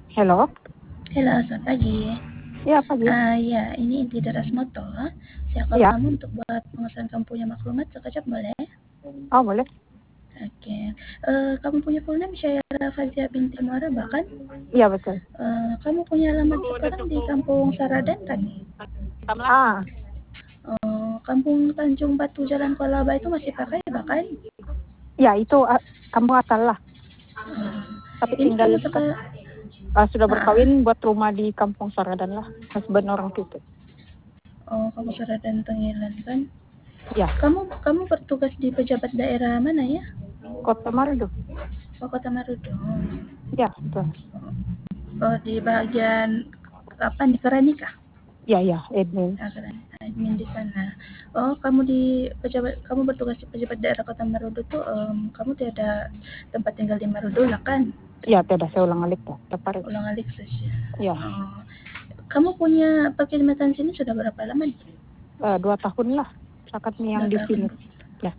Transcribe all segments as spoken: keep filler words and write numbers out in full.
Halo? Halo, selamat pagi. Iya, pagi. Ah, ya, ini Inti Deras Moto. Saya call Iya. kamu untuk buat pengesahan kamu punya maklumat sekejap boleh? Oh, boleh. Oke. Eh, kamu punya full name Syaira Fazia binti Muaraba kan? Iya, betul. Eh, kamu punya alamat sekarang di Kampung Saradan kan? Ah, Eh, Kampung Tanjung Batu Jalan Kolaba itu masih pakai bahkan? ya itu ah, kamu asal lah. Tapi Ini tinggal kamu kan sekarang ah, sudah ah, berkawin buat rumah di Kampung Saradan lah. Husband orang situ. oh, kamu Saradan Tengilan kan? Ya, Kamu kamu bertugas di pejabat daerah mana ya? Kota Marudu. Oh, Kota Marudu. Ya, betul. Oh, di bagian apa nih Keranika? Ya, ya, admin. Ah, Keranika, admin di sana. Oh, kamu di pejabat, kamu bertugas di pejabat daerah Kota Marudu tuh, em, kamu tiada tempat tinggal di Marudu lah kan? Ya, tidak saya ulang alik tuh. Dapat. Ulang alik saja. Ya, Oh, kamu punya perkhidmatan sini sudah berapa lama nih? eh, dua tahun lah. Sakat nih yang Dua di tahun. sini. Ya.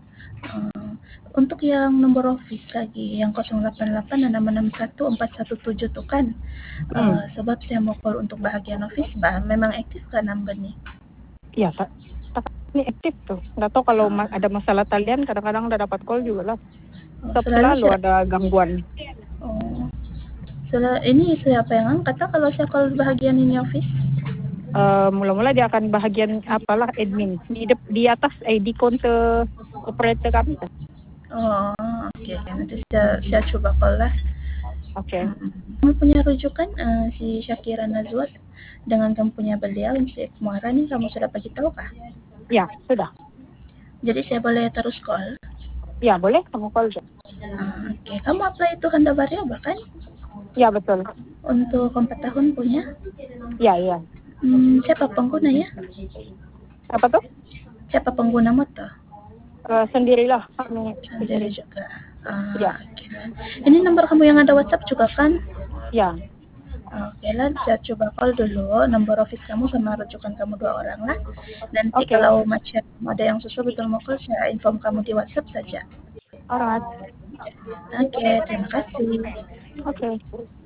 Oh, untuk yang nomor office lagi, yang nol delapan delapan enam enam satu empat satu tujuh tuh kan, Hmm. eh, sebab saya mau call untuk bahagian office, bah, memang aktif kan number nih? Ya, tak. tak ini aktif tuh. Nggak tahu kalau Oh, ma- ada masalah talian, kadang-kadang udah dapat call juga lah. oh, Tetap selalu selalu saya, ada gangguan. oh, sel- ini siapa yang angkat? Kata kalau saya call bahagian ini office? Uh, mula-mula dia akan bahagian apalah admin di de- di atas eh di konte operator kami. Oh, oke, okay. Nanti saya, saya coba call lah. Oke. Okay. Hmm. Kamu punya rujukan uh, si Syakira Nazwat dengan kamu punya beliau si Muara nih, kamu sudah bagi tahu kah? Ya, sudah. Jadi saya boleh terus call? Ya, boleh kamu call. Uh, oke, okay. Kamu apply itu Handa Variable kan? Ya, betul. Untuk empat tahun punya? Ya, ya. Hmm, siapa pengguna ya? Apa tuh? Siapa pengguna motor? Uh, sendirilah kami Sendiri sendiri. juga. Uh, Ya. okay. Ini nomor kamu yang ada WhatsApp juga kan? Ya. Oke lah, saya coba call dulu nomor office kamu sama rujukan kamu dua orang lah. Nanti Oke. Okay. kalau macam ada yang susah betul mau call, saya inform kamu di WhatsApp saja. Alright. Oke, terima kasih. Oke. Okay.